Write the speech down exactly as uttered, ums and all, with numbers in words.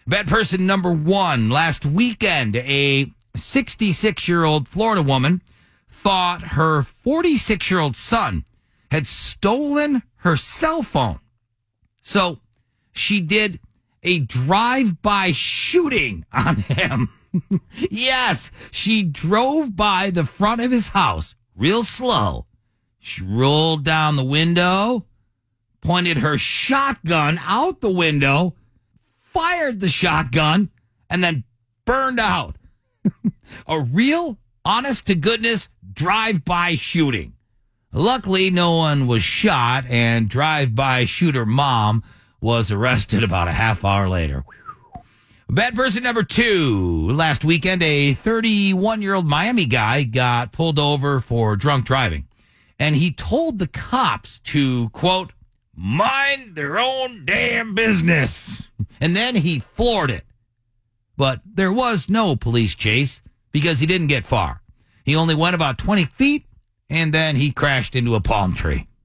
Bad person number one. Last weekend, a sixty-six-year-old Florida woman thought her forty-six-year-old son had stolen her cell phone. So she did a drive-by shooting on him. Yes, she drove by the front of his house real slow. She rolled down the window, pointed her shotgun out the window, fired the shotgun, and then burned out. A real, honest-to-goodness drive-by shooting. Luckily, no one was shot, and drive-by shooter mom was arrested about a half hour later. Bad person number two. Last weekend, a thirty-one-year-old Miami guy got pulled over for drunk driving, and he told the cops to, quote, mind their own damn business. And then he floored it. But there was no police chase because he didn't get far. He only went about twenty feet, and then he crashed into a palm tree.